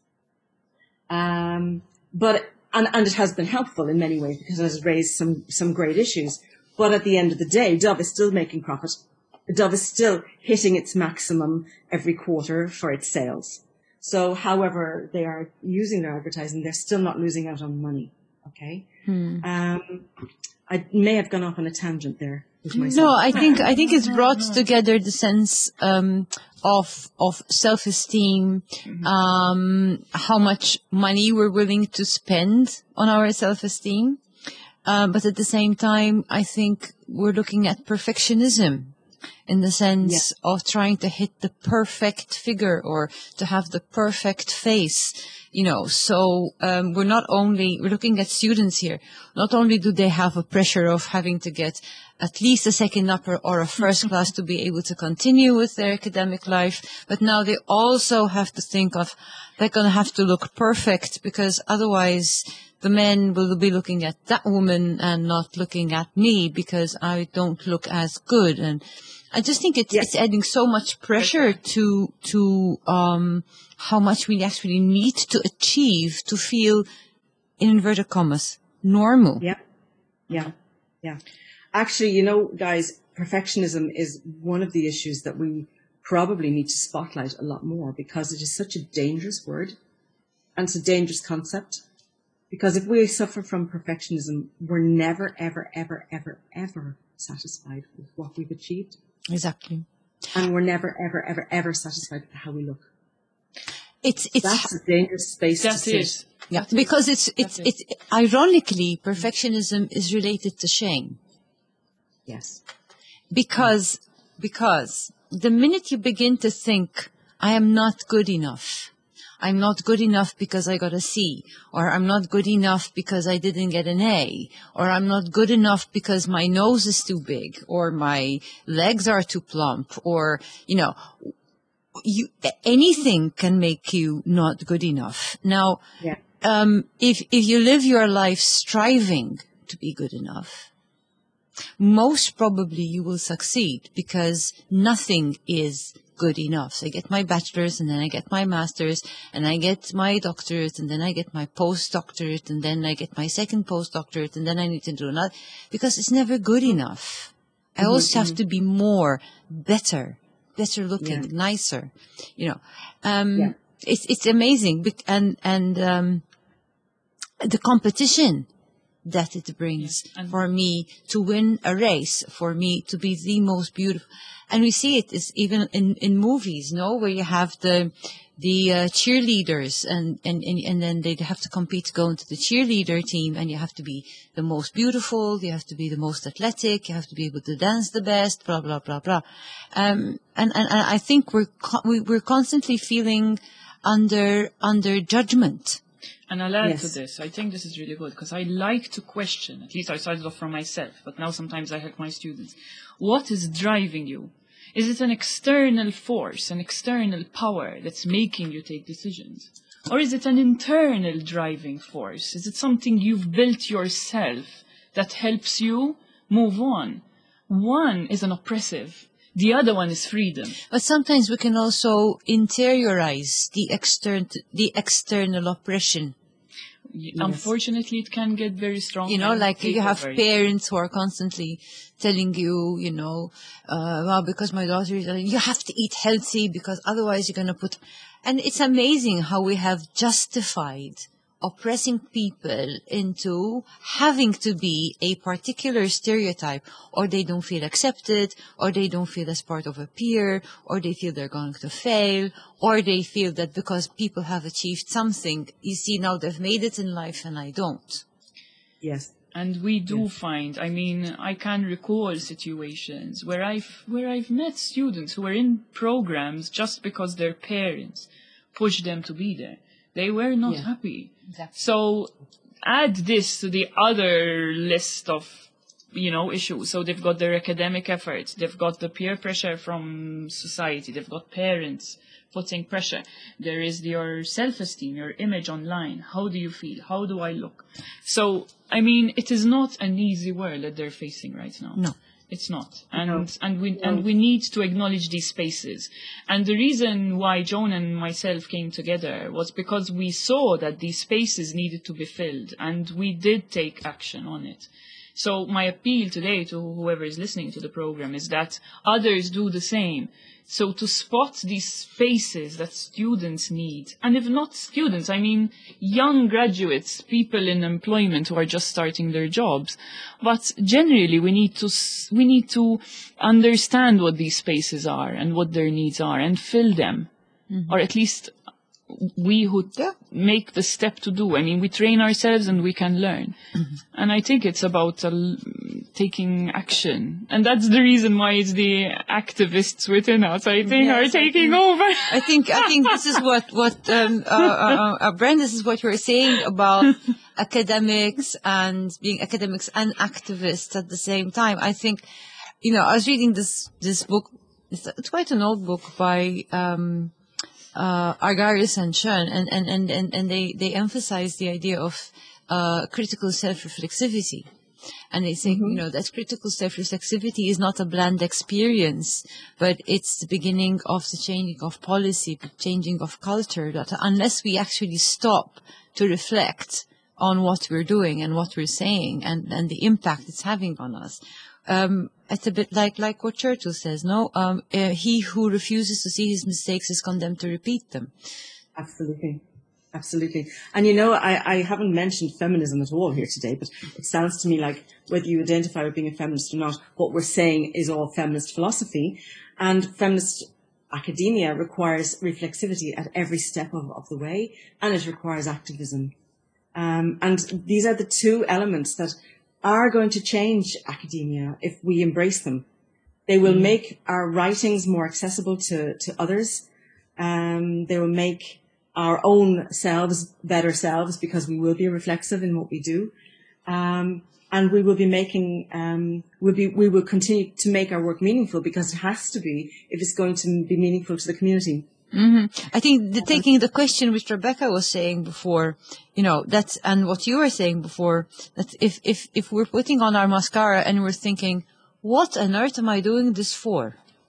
Um, but, and, and it has been helpful in many ways because it has raised some, some great issues. But at the end of the day, Dove is still making profit. Dove is still hitting its maximum every quarter for its sales. So however they are using their advertising, they're still not losing out on money. Okay. Hmm. Um, I may have gone off on a tangent there. With myself. No, I think I think it's brought together the sense um, of of self-esteem, um, how much money we're willing to spend on our self-esteem, uh, but at the same time, I think we're looking at perfectionism in the sense yeah. of trying to hit the perfect figure or to have the perfect face. You know, so um, we're not only, we're looking at students here, not only do they have a pressure of having to get at least a second upper or a first class to be able to continue with their academic life, but now they also have to think of, they're going to have to look perfect because otherwise the men will be looking at that woman and not looking at me because I don't look as good. And I just think it's, yes. it's adding so much pressure to, to, um, how much we actually need to achieve to feel, in inverted commas, normal. Yeah. Yeah. Yeah. Actually, you know, guys, perfectionism is one of the issues that we probably need to spotlight a lot more because it is such a dangerous word and it's a dangerous concept. Because if we suffer from perfectionism, we're never, ever, ever, ever, ever satisfied with what we've achieved. Exactly. And we're never, ever, ever, ever satisfied with how we look. It's, it's, that's a dangerous space to sit. Yeah, because it's, it's, it's, ironically, perfectionism is related to shame. Yes. Because, because the minute you begin to think, I am not good enough, I'm not good enough because I got a C, or I'm not good enough because I didn't get an A, or I'm not good enough because my nose is too big, or my legs are too plump, or, you know, you, anything can make you not good enough. Now, yeah. um, if, if you live your life striving to be good enough, most probably you will succeed because nothing is good enough. So I get my bachelor's and then I get my master's and I get my doctorate and then I get my postdoctorate and then I get my second postdoctorate and then I need to do another because it's never good enough. I mm-hmm, always mm-hmm. have to be more, better, better looking, yeah. nicer, you know. Um, yeah. it's, it's amazing. And, and, um, the competition that it brings yeah. for me to win a race, for me to be the most beautiful. And we see it is even in, in movies, no, where you have the, the, uh, cheerleaders and, and, and, and then they have to compete to go into the cheerleader team and you have to be the most beautiful, you have to be the most athletic, you have to be able to dance the best, blah, blah, blah, blah. Um, and, and, and I think we're, co- we, we're constantly feeling under, under judgment. And I'll add yes. to this. I think this is really good because I like to question, at least I started off from myself, but now sometimes I help my students. What is driving you? Is it an external force, an external power that's making you take decisions? Or is it an internal driving force? Is it something you've built yourself that helps you move on? One is an oppressive. The other one is freedom. But sometimes we can also interiorize the external, the external oppression. Y- Unfortunately, it can get very strong. You know, and like take you have over. parents who are constantly telling you, you know, uh, well, because my daughter is, you have to eat healthy because otherwise you're going to put, and it's amazing how we have justified oppressing people into having to be a particular stereotype, or they don't feel accepted, or they don't feel as part of a peer, or they feel they're going to fail, or they feel that because people have achieved something, you see, now they've made it in life and I don't. Yes. And we do Yes. find, I mean, I can recall situations where I've, where I've met students who were in programs just because their parents pushed them to be there. They were not Yeah. happy. Exactly. So add this to the other list of, you know, issues. So they've got their academic efforts, they've got the peer pressure from society, they've got parents putting pressure. There is your self-esteem, your image online. How do you feel? How do I look? So, I mean, it is not an easy world that they're facing right now. No. It's not. And, No. and we, No. and we need to acknowledge these spaces. And the reason why Joan and myself came together was because we saw that these spaces needed to be filled, and we did take action on it. So my appeal today to whoever is listening to the program is that others do the same. So to spot these spaces that students need, and if not students, I mean young graduates, people in employment who are just starting their jobs, but generally we need to s- we need to understand what these spaces are and what their needs are and fill them, mm-hmm. or at least we who Yeah. make the step to do. I mean, we train ourselves and we can learn. Mm-hmm. And I think it's about uh, taking action. And that's the reason why it's the activists within us, I think, Yes, are I taking think- over. I think I think this is what what um, uh, uh, uh, Brand, this is what you were saying about academics and being academics and activists at the same time. I think, you know, I was reading this this book. It's, it's quite an old book by um, uh, Argyris and Chern, and and and and, and they they emphasize the idea of uh, critical self-reflexivity. And they say, Mm-hmm. you know, that critical self-reflexivity is not a bland experience, but it's the beginning of the changing of policy, the changing of culture, that unless we actually stop to reflect on what we're doing and what we're saying and, and the impact it's having on us, um, it's a bit like, like what Churchill says, no? Um, uh, he who refuses to see his mistakes is condemned to repeat them. Absolutely. Absolutely. And you know, I, I haven't mentioned feminism at all here today, but it sounds to me like whether you identify with being a feminist or not, what we're saying is all feminist philosophy, and feminist academia requires reflexivity at every step of, of the way, and it requires activism. Um, and these are the two elements that are going to change academia if we embrace them. They will make our writings more accessible to, to others. Um, they will make our own selves better selves because we will be reflexive in what we do. Um, and we will be making, um, we'll be, we will continue to make our work meaningful because it has to be if it's going to be meaningful to the community. Mm-hmm. I think the, taking the question which Rebecca was saying before, you know, that's, and what you were saying before, that if, if, if we're putting on our mascara and we're thinking, what on earth am I doing this for?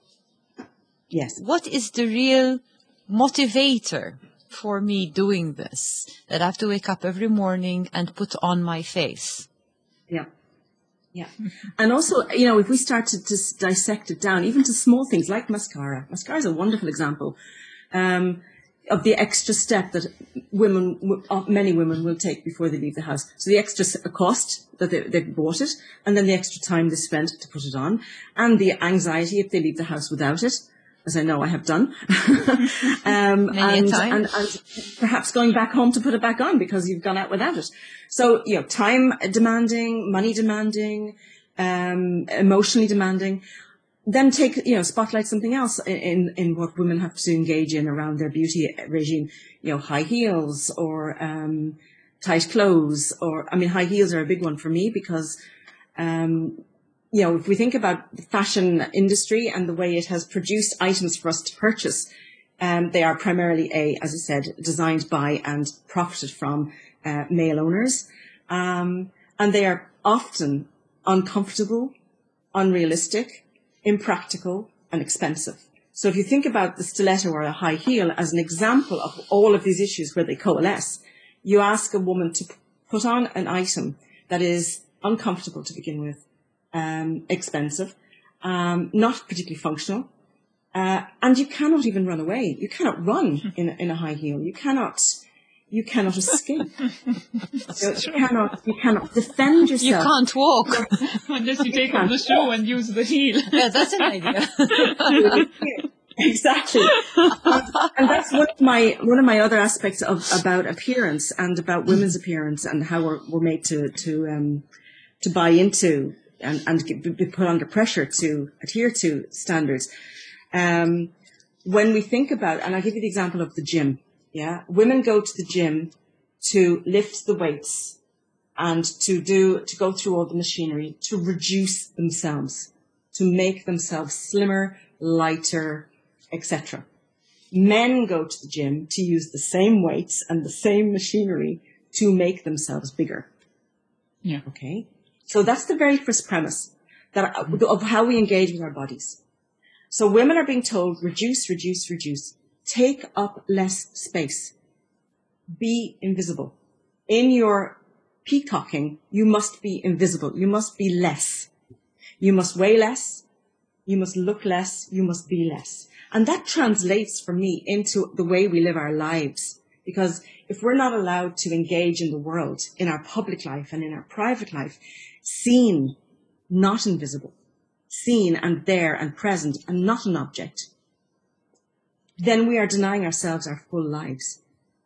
Yes. What is the real motivator for me doing this? That I have to wake up every morning and put on my face. Yeah. Yeah. And also, you know, if we start to just dissect it down, even to small things like mascara, mascara is a wonderful example um, of the extra step that women, uh, many women will take before they leave the house. So the extra cost that they, they bought it, and then the extra time they spent to put it on, and the anxiety if they leave the house without it, as I know I have done, um, Many and, a time. and, and perhaps going back home to put it back on because you've gone out without it. So, you know, time demanding, money demanding, um, emotionally demanding. Then take, you know, spotlight something else in, in what women have to engage in around their beauty regime, you know, high heels or, um, tight clothes, or, I mean, high heels are a big one for me because, um, you know, if we think about the fashion industry and the way it has produced items for us to purchase, um, they are primarily a, as I said, designed by and profited from uh, male owners. Um, and they are often uncomfortable, unrealistic, impractical, and expensive. So if you think about the stiletto or a high heel as an example of all of these issues where they coalesce, You ask a woman to put on an item that is uncomfortable to begin with, um, expensive, um, not particularly functional, uh, and you cannot even run away. You cannot run in, in a high heel. You cannot, you cannot escape. So you cannot, you cannot defend yourself. You can't walk. Unless you take off the shoe and use the heel. Yeah, that's an idea. Exactly. and, and that's one of my, one of my other aspects of, about appearance and about women's appearance and how we're, we're made to, to, um, to buy into and, and get, be put under pressure to adhere to standards. Um, when we think about, and I'll give you the example of the gym. Yeah. Women go to the gym to lift the weights and to do, to go through all the machinery to reduce themselves, to make themselves slimmer, lighter, et cetera. Men go to the gym to use the same weights and the same machinery to make themselves bigger. Yeah. Okay. So that's the very first premise that of how we engage with our bodies. So women are being told, reduce, reduce, reduce. Take up less space. Be invisible. In your peacocking, you must be invisible. You must be less. You must weigh less. You must look less. You must be less. And that translates for me into the way we live our lives. Because if we're not allowed to engage in the world, in our public life and in our private life, seen, not invisible, seen and there and present and not an object, then we are denying ourselves our full lives.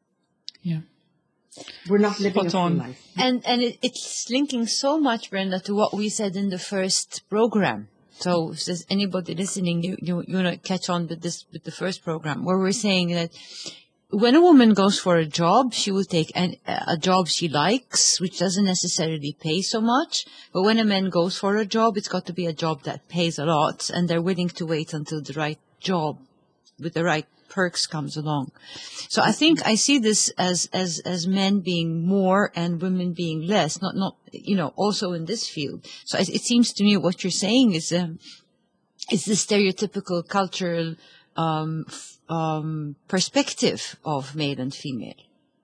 Yeah. We're not living Spot a on. full life. And and it, it's linking so much, Brenda, to what we said in the first program. So if there's anybody listening, you you you want to catch on with this with the first program where we're saying that when a woman goes for a job, she will take an, a job she likes, which doesn't necessarily pay so much. But when a man goes for a job, it's got to be a job that pays a lot, and they're willing to wait until the right job with the right perks comes along. So I think I see this as, as, as men being more and women being less, not, not, you know, also in this field. So it, it seems to me what you're saying is, um, is the stereotypical cultural, um, f- um, perspective of male and female.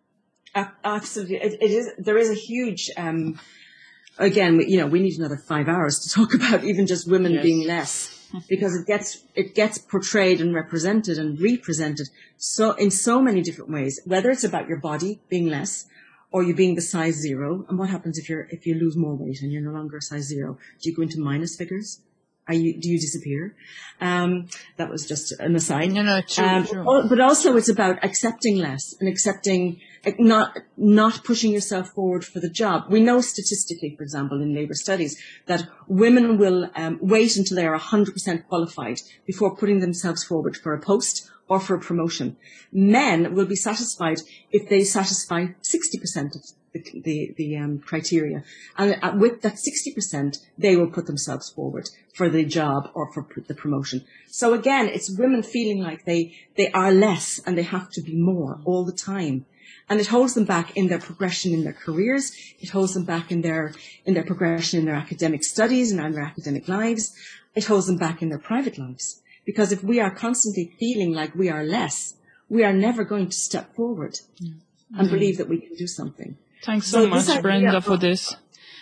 Uh, absolutely. It, it is, there is a huge, um, again, we, you know, we need another five hours to talk about even just women Yes. being less. Because it gets it gets portrayed and represented and represented so in so many different ways. Whether it's about your body being less, or you being the size zero, and what happens if you're if you lose more weight and you're no longer a size zero? Do you go into minus figures? Are you do you disappear? Um, that was just an aside. No, no, true, um, true. But also, it's about accepting less and accepting. Not not pushing yourself forward for the job. We know statistically, for example, in labour studies, that women will um, wait until they are one hundred percent qualified before putting themselves forward for a post or for a promotion. Men will be satisfied if they satisfy sixty percent of the the, the um, criteria, and uh, with that sixty percent, they will put themselves forward for the job or for the promotion. So again, it's women feeling like they they are less and they have to be more all the time. And it holds them back in their progression in their careers. It holds them back in their in their progression in their academic studies and in their academic lives. It holds them back in their private lives. Because if we are constantly feeling like we are less, we are never going to step forward mm-hmm. and believe that we can do something. Thanks so, so much, Brenda, of, for this.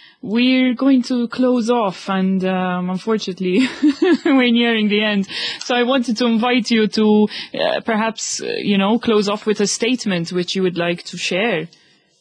We're going to close off, and um, unfortunately, we're nearing the end. So I wanted to invite you to uh, perhaps, uh, you know, close off with a statement which you would like to share.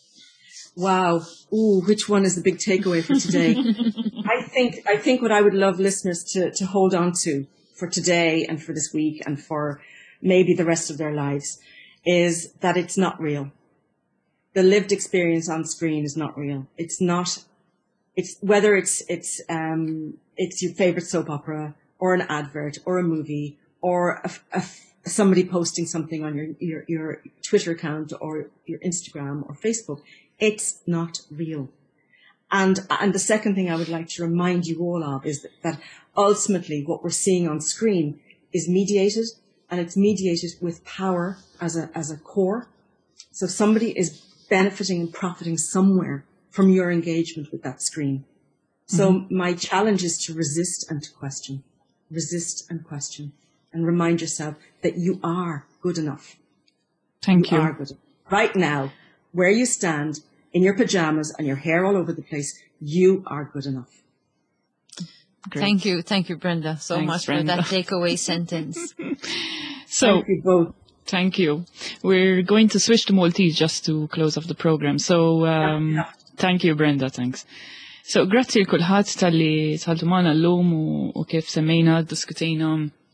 Wow. Ooh, which one is the big takeaway for today? I think I think what I would love listeners to, to hold on to for today and for this week and for maybe the rest of their lives is that it's not real. The lived experience on screen is not real. It's not. It's whether it's it's um it's your favorite soap opera or an advert or a movie or a, a, somebody posting something on your, your your Twitter account or your Instagram or Facebook. It's not real. And and the second thing I would like to remind you all of is that, that ultimately what we're seeing on screen is mediated, and it's mediated with power as a as a core. So somebody is benefiting and profiting somewhere from your engagement with that screen. So mm-hmm. my challenge is to resist and to question, resist and question, and remind yourself that you are good enough. Thank you. You are good enough. Right now, where you stand, in your pajamas and your hair all over the place, you are good enough. Great. Thank you. Thank you, Brenda, so Thanks, much Brenda. for that takeaway sentence. So, thank you both. Thank you. We're going to switch to Maltese just to close off the program. So, um, yeah, yeah. Thank you, Brenda. Thanks. So, grazzi l-kulħat tal-li tħaltu maħna l-lum u, u kif semmejna, diskutejna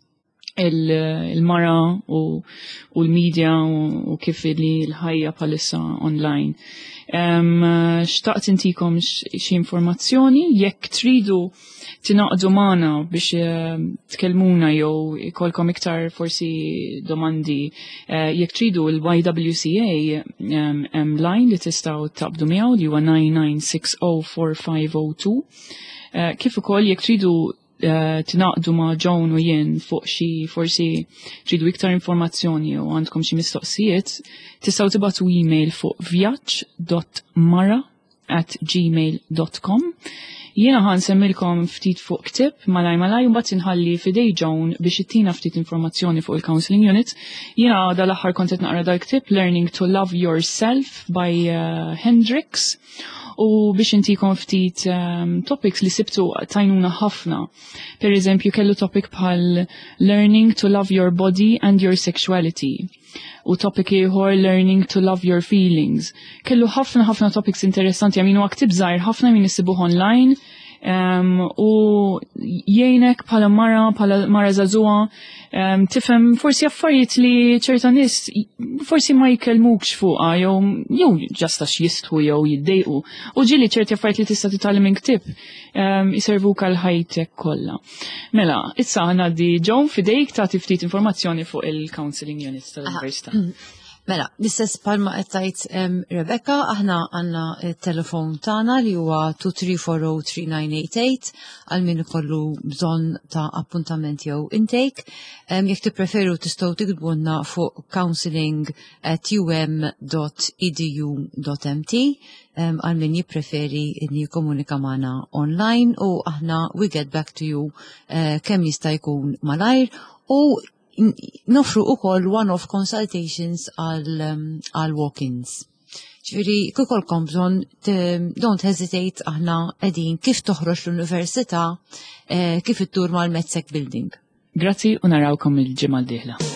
il-mara u, u l-media u, u kif li l-ħajja palissa online. Um, xtaqt intikom xie informazzjoni, jekk tridu tinaqdu maħna biex uh, tkellmuna jew ikolkom iktar forsi domandi, uh, jekk tridu il-Y W C A um, um, line li tistaw taqbdu miegħu li huwa nine nine six zero four five zero two. Uh, kif ukoll jekk tridu Uh, tinaqdu ma' Joan u jien fuq xi forsi tridu iktar informazzjoni u għandkom xi mistoqsijiet, tistgħu tibgħatu email fuq vjaġġ dot mara at gmail dot com. Jiena ħan semmilkom ftit fuq ktib malaj malaj u mbagħad inħalli fidej Joan biex ittina ftit informazzjoni fuq il-counseling unit. Jiena dal-aħħar kont qed naqra dal-ktib Learning to Love Yourself by uh, Hendrix. U biex intikom ftit um, topics li sibtu tajnuna ħafna. Per eżempju, kellu topic bħal Learning to Love Your Body and Your Sexuality. U topic ieħor Learning to Love Your Feelings. Kellu ħafna ħafna topics interessanti, għaminu għaktib zaħir ħafna min isibuħ online. Um, u jgħinek pala mara, pala mara zazua, um, tifem forsi affarijiet li ċerta nis forsi ma jkelmukx fuqa, jew jew ġastax jistħu jew jiddejqu. U ġili ċerti affarijiet li tista' titgħallem minn ktib um, jiservuk għal ħajtek kollha. Mela, issa ħanaddi Joan fidejk tagħti ftit informazzjoni fuq il-counseling units tal-Università. Mela, l-istess palma qed um, Rebecca, aħna għandna il-telefon tagħna li huwa two three four zero three nine eight eight għal min ikollu bżonn ta' appuntament jew intake. Um, jekk tippreferu tistgħu tikdbunna fuq counseling at u m dot e d u dot m t um, għal min jippreferi inni jikkomunika magħna online u aħna we get back to you uh, kemm jista' jkun malajr u nofru u koll one-off consultations għal um, walk-ins. Ġviri, kukolkom bżon, don't hesitate, aħna edin kif toħroġ l-università, eh, kif it-tur mal-Metzek Building. Grazzi u narawkom il-ġimgħa d-dieħla.